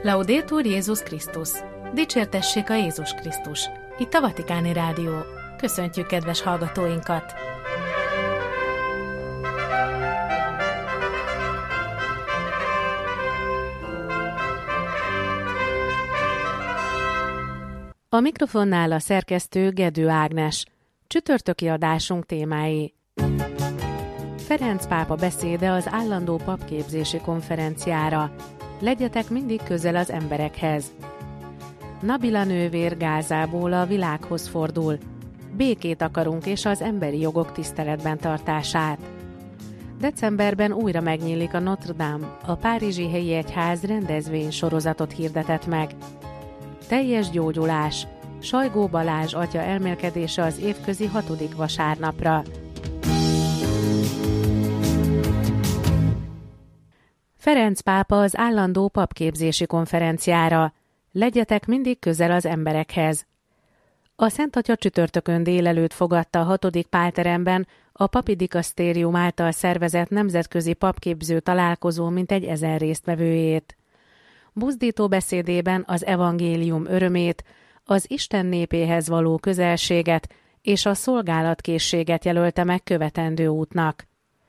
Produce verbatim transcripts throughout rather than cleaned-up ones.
Laudetur Jézus Krisztus! Dicsértessék a Jézus Krisztus! Itt a Vatikáni Rádió. Köszöntjük kedves hallgatóinkat! A mikrofonnál a szerkesztő Gedő Ágnes. Csütörtöki adásunk témái. Ferenc pápa beszéde az állandó papképzési konferenciára. Legyetek mindig közel az emberekhez. Nabila nővér Gázából a világhoz fordul. Békét akarunk és az emberi jogok tiszteletben tartását. Decemberben újra megnyílik a Notre Dame, a Párizsi Helyi Egyház rendezvény sorozatot hirdetett meg. Teljes gyógyulás. Sajgó Balázs atya elmélkedése az évközi hatodik vasárnapra. Ferenc pápa az állandó papképzési konferenciára. Legyetek mindig közel az emberekhez. A Szent Atya csütörtökön délelőtt fogadta a hatodik pálteremben a papi dikasztérium által szervezett nemzetközi papképző találkozó mintegy ezer résztvevőjét. Buzdító beszédében az evangélium örömét, az Isten népéhez való közelséget és a szolgálatkészséget jelölte meg követendő útnak.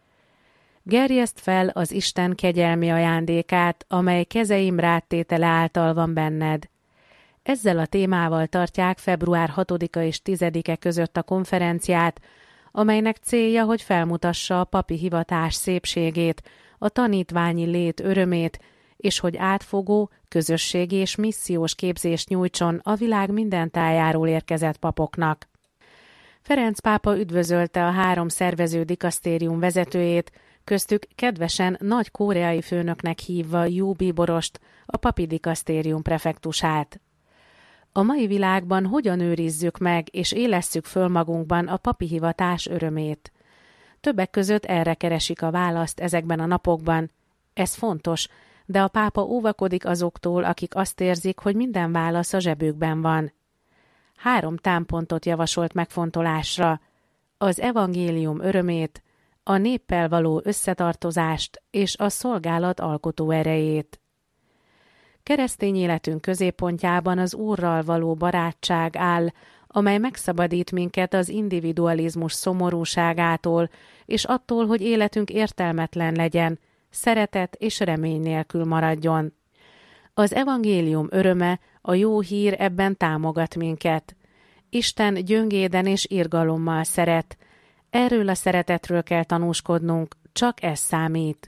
Gerjeszt fel az Isten kegyelmi ajándékát, amely kezeim ráttétele által van benned. Ezzel a témával tartják február hatodika és tizedike között a konferenciát, amelynek célja, hogy felmutassa a papi hivatás szépségét, a tanítványi lét örömét, és hogy átfogó, közösségi és missziós képzést nyújtson a világ minden tájáról érkezett papoknak. Ferenc pápa üdvözölte a három szervező dikasztérium vezetőjét, köztük kedvesen nagy koreai főnöknek hívva Jú Bíborost, a papi dikasztérium prefektusát. A mai világban hogyan őrizzük meg és élesszük föl magunkban a papi hivatás örömét? Többek között erre keresik a választ ezekben a napokban. Ez fontos, de a pápa óvakodik azoktól, akik azt érzik, hogy minden válasz a zsebükben van. Három támpontot javasolt megfontolásra: az evangélium örömét, a néppel való összetartozást és a szolgálat alkotó erejét. Keresztény életünk középpontjában az Úrral való barátság áll, amely megszabadít minket az individualizmus szomorúságától, és attól, hogy életünk értelmetlen legyen, szeretet és remény nélkül maradjon. Az evangélium öröme, a jó hír ebben támogat minket. Isten gyöngéden és irgalommal szeret. Erről a szeretetről kell tanúskodnunk, csak ez számít.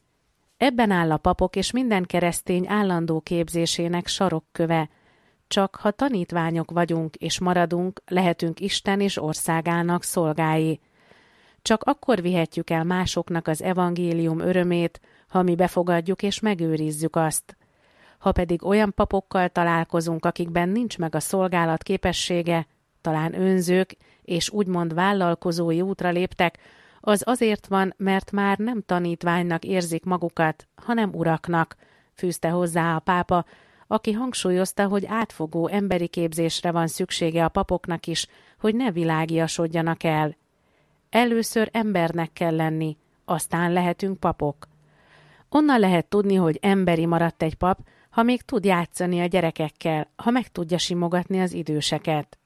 Ebben áll a papok és minden keresztény állandó képzésének sarokköve. Csak ha tanítványok vagyunk és maradunk, lehetünk Isten és országának szolgái. Csak akkor vihetjük el másoknak az evangélium örömét, ha mi befogadjuk és megőrizzük azt. Ha pedig olyan papokkal találkozunk, akikben nincs meg a szolgálat képessége, talán önzők és úgymond vállalkozói útra léptek, az azért van, mert már nem tanítványnak érzik magukat, hanem uraknak, fűzte hozzá a pápa, aki hangsúlyozta, hogy átfogó emberi képzésre van szüksége a papoknak is, hogy ne világiasodjanak el. Először embernek kell lenni, aztán lehetünk papok. Onnan lehet tudni, hogy emberi maradt egy pap, ha még tud játszani a gyerekekkel, ha meg tudja simogatni az időseket.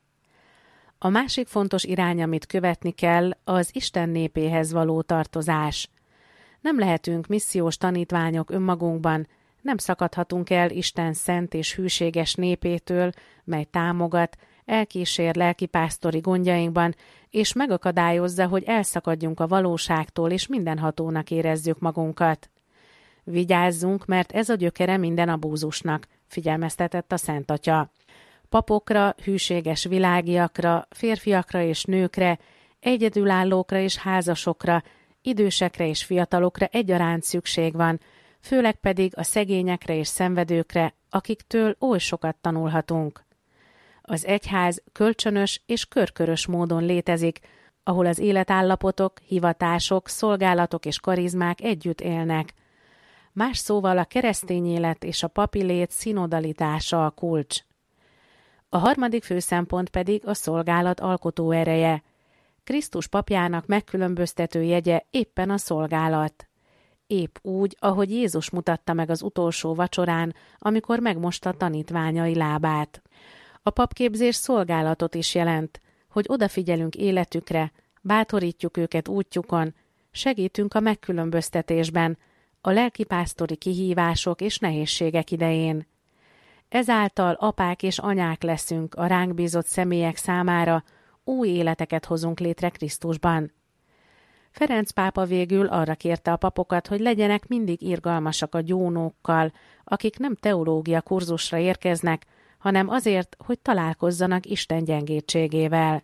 A másik fontos irány, amit követni kell, az Isten népéhez való tartozás. Nem lehetünk missziós tanítványok önmagunkban, nem szakadhatunk el Isten szent és hűséges népétől, mely támogat, elkísér lelkipásztori gondjainkban, és megakadályozza, hogy elszakadjunk a valóságtól, és mindenhatónak érezzük magunkat. Vigyázzunk, mert ez a gyökere minden abúzusnak, figyelmeztetett a Szent Atya. Papokra, hűséges világiakra, férfiakra és nőkre, egyedülállókra és házasokra, idősekre és fiatalokra egyaránt szükség van, főleg pedig a szegényekre és szenvedőkre, akiktől oly sokat tanulhatunk. Az egyház kölcsönös és körkörös módon létezik, ahol az életállapotok, hivatások, szolgálatok és karizmák együtt élnek. Más szóval a keresztény élet és a papi lét szinodalitása a kulcs. A harmadik fő szempont pedig a szolgálat alkotó ereje. Krisztus papjának megkülönböztető jegye éppen a szolgálat. épp úgy, ahogy Jézus mutatta meg az utolsó vacsorán, amikor megmosta tanítványai lábát. A papképzés szolgálatot is jelent, hogy odafigyelünk életükre, bátorítjuk őket útjukon, segítünk a megkülönböztetésben, a lelkipásztori kihívások és nehézségek idején. Ezáltal apák és anyák leszünk a ránk bízott személyek számára, új életeket hozunk létre Krisztusban. Ferenc pápa végül arra kérte a papokat, hogy legyenek mindig irgalmasak a gyónókkal, akik nem teológia kurzusra érkeznek, hanem azért, hogy találkozzanak Isten gyengétségével.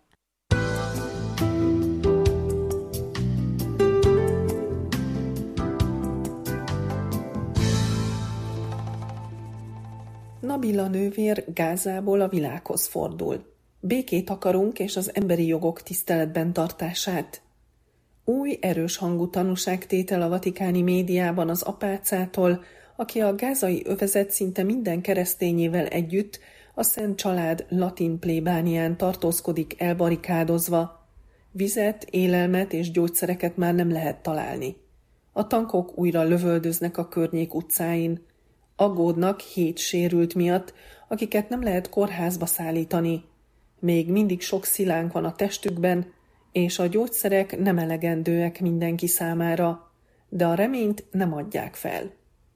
Nabila nővér Gázából a világhoz fordul. Békét akarunk és az emberi jogok tiszteletben tartását. Új, erős hangú tanúságtétel a vatikáni médiában az apácától, aki a gázai övezet szinte minden keresztényével együtt a Szent Család latin plébánián tartózkodik elbarikádozva. Vizet, élelmet és gyógyszereket már nem lehet találni. A tankok újra lövöldöznek a környék utcáin. Aggódnak hét sérült miatt, akiket nem lehet kórházba szállítani. Még mindig sok szilánk van a testükben, és a gyógyszerek nem elegendőek mindenki számára, de a reményt nem adják fel.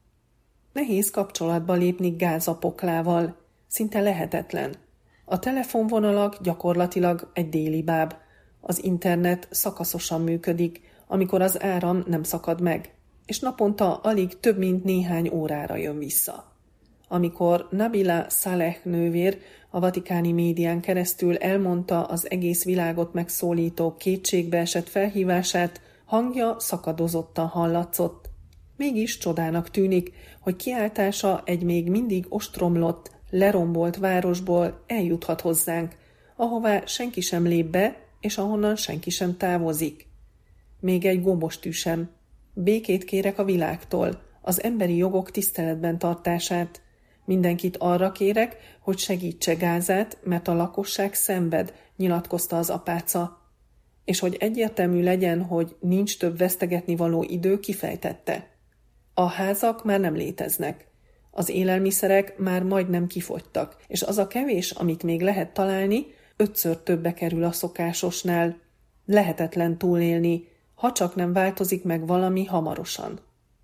Nehéz kapcsolatba lépni Gáza poklával, szinte lehetetlen. A telefonvonalak gyakorlatilag egy délibáb, az internet szakaszosan működik, amikor az áram nem szakad meg, és naponta alig több mint néhány órára jön vissza. Amikor Nabila Saleh nővér a vatikáni médián keresztül elmondta az egész világot megszólító kétségbeesett felhívását, hangja szakadozottan hallatszott. Mégis csodának tűnik, hogy kiáltása egy még mindig ostromlott, lerombolt városból eljuthat hozzánk, ahová senki sem lép be, és ahonnan senki sem távozik. Még egy gombostű sem. Békét kérek a világtól, az emberi jogok tiszteletben tartását. Mindenkit arra kérek, hogy segítse Gázát, mert a lakosság szenved, nyilatkozta az apáca. És hogy egyértelmű legyen, hogy nincs több vesztegetni való idő, kifejtette. A házak már nem léteznek. Az élelmiszerek már majdnem kifogytak, és az a kevés, amit még lehet találni, ötször többe kerül a szokásosnál. Lehetetlen túlélni, ha csak nem változik meg valami hamarosan.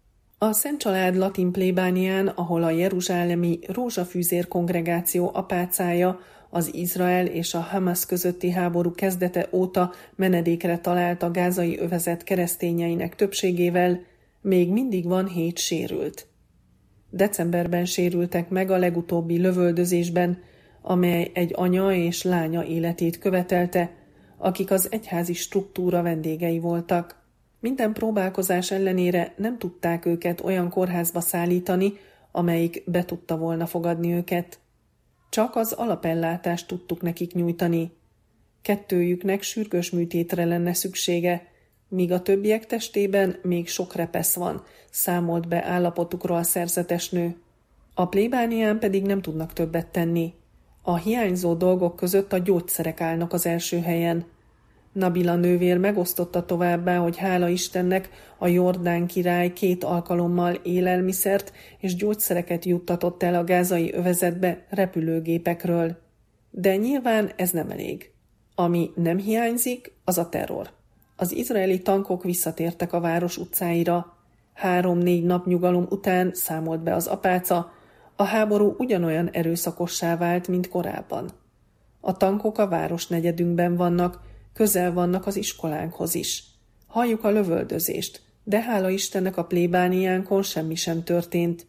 A Szent Család latin plébánián, ahol a jeruzsálemi rózsafűzér kongregáció apácája az Izrael és a Hamas közötti háború kezdete óta menedékre talált a gázai övezet keresztényeinek többségével, még mindig van hét sérült. Decemberben sérültek meg a legutóbbi lövöldözésben, amely egy anya és lánya életét követelte, akik az egyházi struktúra vendégei voltak. Minden próbálkozás ellenére nem tudták őket olyan kórházba szállítani, amelyik be tudta volna fogadni őket. Csak az alapellátást tudtuk nekik nyújtani. Kettőjüknek sürgős műtétre lenne szüksége, míg a többiek testében még sok repesz van, számolt be állapotukról a szerzetes nő. A plébánián pedig nem tudnak többet tenni. A hiányzó dolgok között a gyógyszerek állnak az első helyen. Nabila nővér megosztotta továbbá, hogy hála Istennek a Jordán király két alkalommal élelmiszert és gyógyszereket juttatott el a gázai övezetbe repülőgépekről. De nyilván ez nem elég. Ami nem hiányzik, az a terror. Az izraeli tankok visszatértek a város utcáira. Három-négy nap nyugalom után, számolt be az apáca, a háború ugyanolyan erőszakossá vált, mint korábban. A tankok a városnegyedünkben vannak, közel vannak az iskolánkhoz is. Halljuk a lövöldözést, de hála Istennek a plébániánkon semmi sem történt.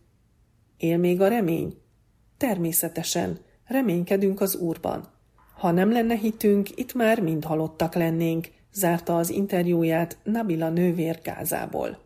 Él még a remény? Természetesen, reménykedünk az Úrban. Ha nem lenne hitünk, itt már mind halottak lennénk, zárta az interjúját Nabila nővér Gázából.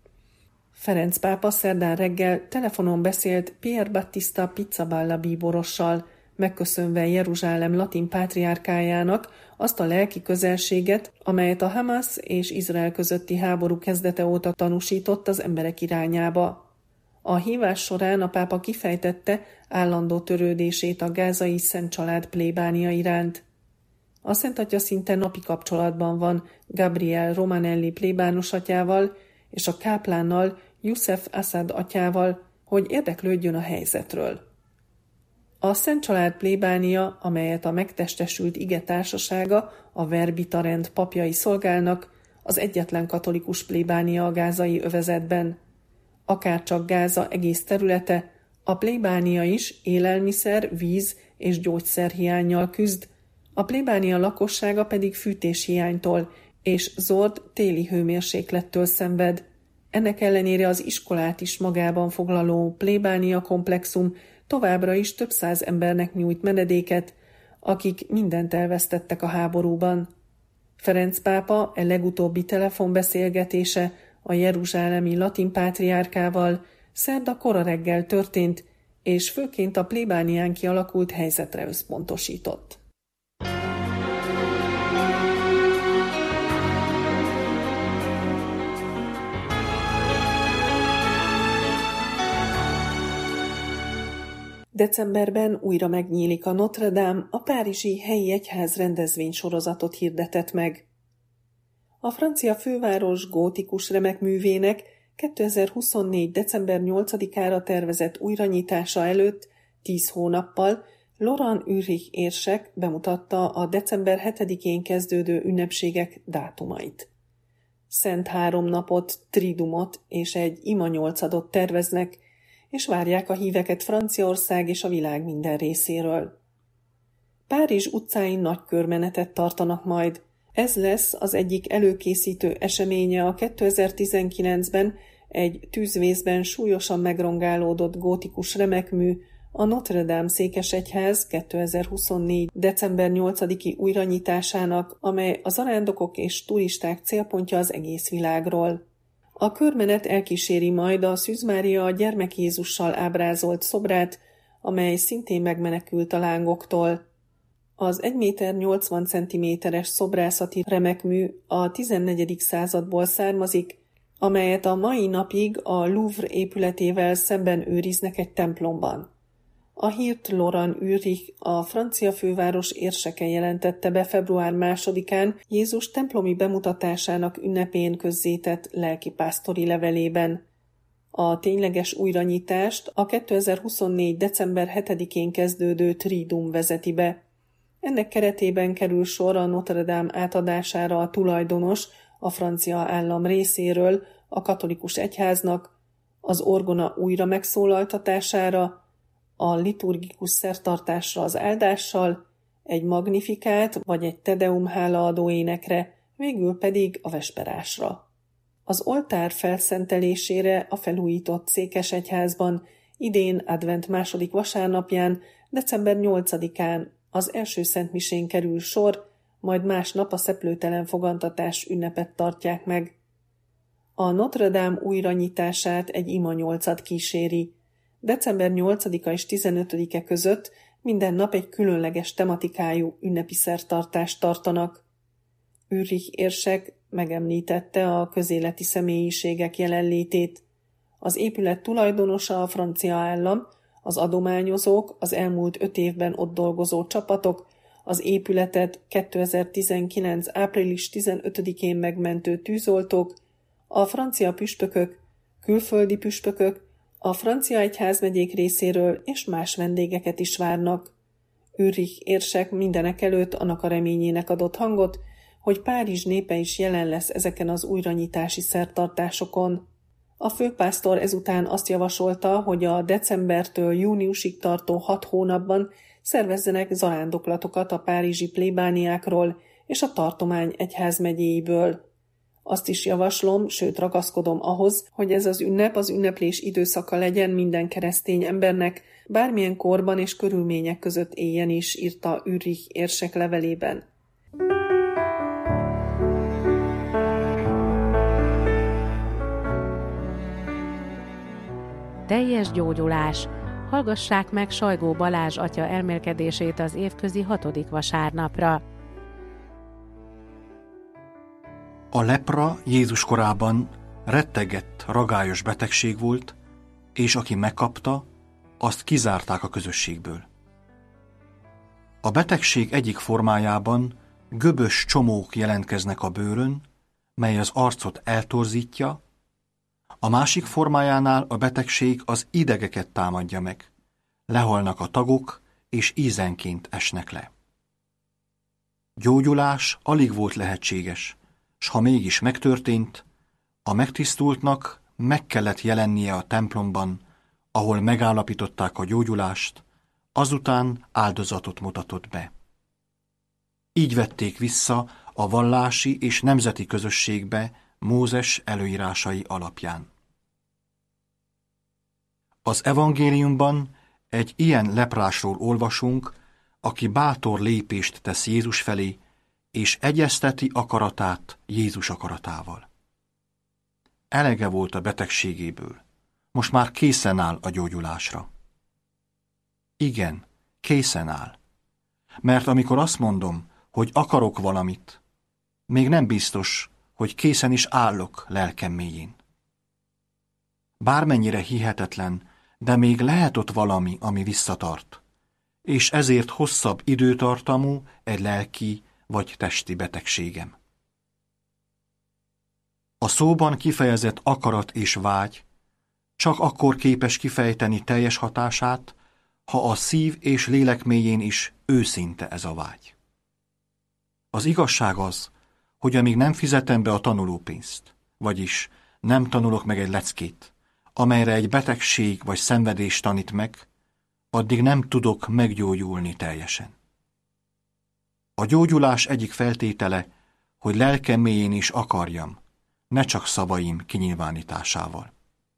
Ferenc pápa szerdán reggel telefonon beszélt Pier Battista Pizzaballa bíborossal, megköszönve Jeruzsálem latin pátriárkájának azt a lelki közelséget, amelyet a Hamas és Izrael közötti háború kezdete óta tanúsított az emberek irányába. A hívás során a pápa kifejtette állandó törődését a gázai Szent Család plébánia iránt. A Szent Atya szinte napi kapcsolatban van Gabriel Romanelli plébános atyával, és a káplánnal, Youssef Assad atyával, hogy érdeklődjön a helyzetről. A Szent Család plébánia, amelyet a megtestesült ige társasága, a Verbita rend papjai szolgálnak, az egyetlen katolikus plébánia a gázai övezetben. Akárcsak Gáza egész területe, a plébánia is élelmiszer, víz és gyógyszerhiánnyal küzd, a plébánia lakossága pedig fűtéshiánytól és zord téli hőmérséklettől szenved. Ennek ellenére az iskolát is magában foglaló plébánia komplexum továbbra is több száz embernek nyújt menedéket, akik mindent elvesztettek a háborúban. Ferenc pápa e legutóbbi telefonbeszélgetése a jeruzsálemi latin pátriárkával szerda kora reggel történt, és főként a plébánián kialakult helyzetre összpontosított. Decemberben újra megnyílik a Notre Dame, a párizsi helyi egyház rendezvénysorozatot hirdetett meg. A francia főváros gótikus remekművének kétezer-huszonnégy. december nyolcadikára tervezett újranyitása előtt tíz hónappal Laurent Ulrich érsek bemutatta a december hetedikén kezdődő ünnepségek dátumait. Szent háromnapot, tridumot és egy ima nyolcadot terveznek, és várják a híveket Franciaország és a világ minden részéről. Párizs utcáin nagy körmenetet tartanak majd. Ez lesz az egyik előkészítő eseménye a kétezer-tizenkilencben egy tűzvészben súlyosan megrongálódott gótikus remekmű, a Notre Dame székesegyház kétezer-huszonnégy. december nyolcadiki újranyitásának, amely a zarándokok és turisták célpontja az egész világról. A körmenet elkíséri majd a Szűz Mária a gyermek Jézussal ábrázolt szobrát, amely szintén megmenekült a lángoktól. Az egy méter nyolcvan centiméteres szobrászati remekmű a tizennegyedik századból származik, amelyet a mai napig a Louvre épületével szemben őriznek egy templomban. A hírt Laurent Ulrich, a francia főváros érseke jelentette be február másodikán Jézus templomi bemutatásának ünnepén közzétett lelkipásztori levelében. A tényleges újranyitást a kétezer-huszonnégy. december hetedikén kezdődő Triduum vezeti be. Ennek keretében kerül sor a Notre Dame átadására a tulajdonos, a francia állam részéről a katolikus egyháznak, az orgona újra megszólaltatására, a liturgikus szertartásra az áldással, egy magnifikát vagy egy tedeum hálaadó énekre, végül pedig a vesperásra. Az oltár felszentelésére a felújított székesegyházban idén advent második vasárnapján, december nyolcadikán az első szentmisén kerül sor, majd másnap a szeplőtelen fogantatás ünnepet tartják meg. A Notre Dame újranyitását egy ima nyolcad kíséri. december nyolcadika és tizenötödike között minden nap egy különleges tematikájú ünnepi szertartást tartanak. Ulrich érsek megemlítette a közéleti személyiségek jelenlétét. Az épület tulajdonosa a francia állam, az adományozók, az elmúlt öt évben ott dolgozó csapatok, az épületet kétezer-tizenkilenc. április tizenötödikén megmentő tűzoltók, a francia püspökök, külföldi püspökök, a francia egyházmegyék részéről és más vendégeket is várnak. Ulrich érsek mindenekelőtt annak a reményének adott hangot, hogy Párizs népe is jelen lesz ezeken az újranyitási szertartásokon. A főpásztor ezután azt javasolta, hogy a decembertől júniusig tartó hat hónapban szervezzenek zarándoklatokat a párizsi plébániákról és a tartomány egyházmegyéiből. Azt is javaslom, sőt ragaszkodom ahhoz, hogy ez az ünnep az ünneplés időszaka legyen minden keresztény embernek, bármilyen korban és körülmények között éljen is, írta Ulrich érsek levelében. Teljes gyógyulás. Hallgassák meg Sajgó Balázs atya elmélkedését az évközi hatodik vasárnapra. A lepra Jézus korában rettegett, ragályos betegség volt, és aki megkapta, azt kizárták a közösségből. A betegség egyik formájában göbös csomók jelentkeznek a bőrön, mely az arcot eltorzítja, A másik formájánál a betegség az idegeket támadja meg. Lehalnak a tagok, és ízenként esnek le. Gyógyulás alig volt lehetséges, s ha mégis megtörtént, a megtisztultnak meg kellett jelennie a templomban, ahol megállapították a gyógyulást, azután áldozatot mutatott be. Így vették vissza a vallási és nemzeti közösségbe Mózes előírásai alapján. Az evangéliumban egy ilyen leprásról olvasunk, aki bátor lépést tesz Jézus felé, és egyezteti akaratát Jézus akaratával. Elege volt a betegségéből, most már készen áll a gyógyulásra. Igen, készen áll. Mert amikor azt mondom, hogy akarok valamit, még nem biztos, hogy készen is állok lelkem mélyén. Bármennyire hihetetlen, de még lehet ott valami, ami visszatart, és ezért hosszabb időtartamú egy lelki vagy testi betegségem. A szóban kifejezett akarat és vágy csak akkor képes kifejteni teljes hatását, ha a szív és lélek mélyén is őszinte ez a vágy. Az igazság az, hogy amíg nem fizetem be a tanulópénzt, vagyis nem tanulok meg egy leckét, amelyre egy betegség vagy szenvedés tanít meg, addig nem tudok meggyógyulni teljesen. A gyógyulás egyik feltétele, hogy lelkem mélyén is akarjam, ne csak szavaim kinyilvánításával.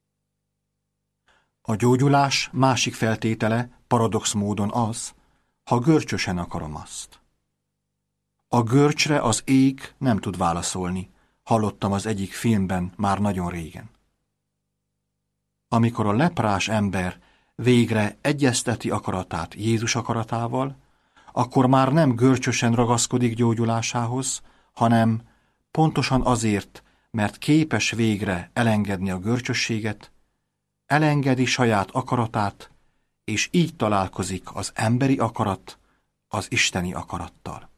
A gyógyulás másik feltétele paradox módon az, ha görcsösen akarom azt. A görcsre az ég nem tud válaszolni, hallottam az egyik filmben már nagyon régen. Amikor a leprás ember végre egyezteti akaratát Jézus akaratával, akkor már nem görcsösen ragaszkodik gyógyulásához, hanem pontosan azért, mert képes végre elengedni a görcsösséget, elengedi saját akaratát, és így találkozik az emberi akarat az isteni akarattal.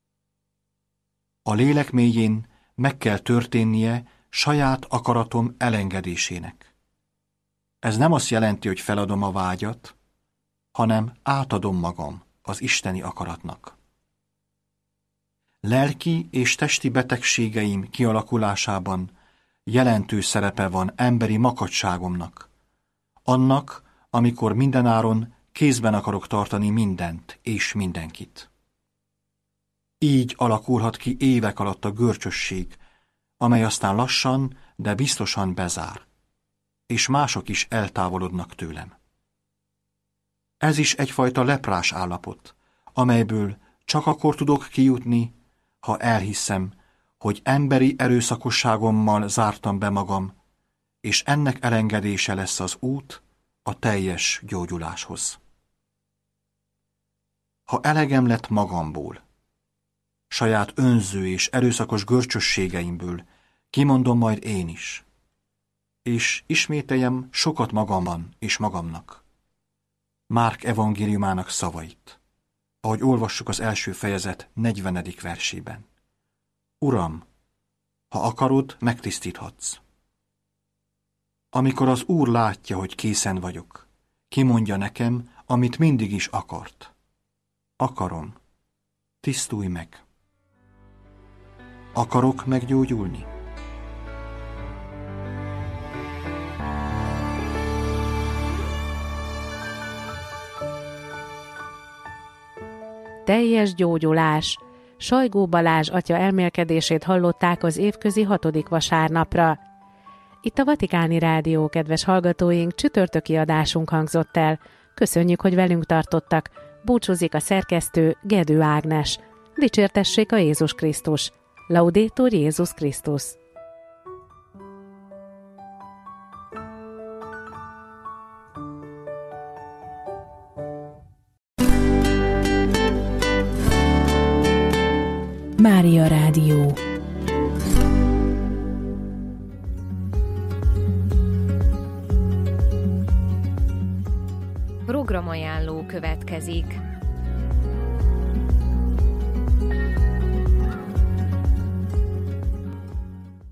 A lélek mélyén meg kell történnie saját akaratom elengedésének. Ez nem azt jelenti, hogy feladom a vágyat, hanem átadom magam az isteni akaratnak. Lelki és testi betegségeim kialakulásában jelentős szerepe van emberi makacságomnak, annak, amikor mindenáron kézben akarok tartani mindent és mindenkit. Így alakulhat ki évek alatt a görcsösség, amely aztán lassan, de biztosan bezár, és mások is eltávolodnak tőlem. Ez is egyfajta leprás állapot, amelyből csak akkor tudok kijutni, ha elhiszem, hogy emberi erőszakosságommal zártam be magam, és ennek elengedése lesz az út a teljes gyógyuláshoz. Ha elegem lett magamból, saját önző és erőszakos görcsösségeimből, kimondom majd én is, és ismételjem sokat magamban és magamnak. Márk evangéliumának szavait, ahogy olvassuk az első fejezet negyvenedik versében. Uram, ha akarod, megtisztíthatsz. Amikor az Úr látja, hogy készen vagyok, kimondja nekem, amit mindig is akart. Akarom, tisztulj meg. Akarok meggyógyulni? Teljes gyógyulás. Sajgó Balázs atya elmélkedését hallották az évközi hatodik vasárnapra. Itt a Vatikáni Rádió, kedves hallgatóink, csütörtöki adásunk hangzott el. Köszönjük, hogy velünk tartottak. Búcsúzik a szerkesztő, Gedő Ágnes. Dicsértessék a Jézus Krisztus. Laudetur Jézus Krisztus. Mária Rádió. Programajánló következik.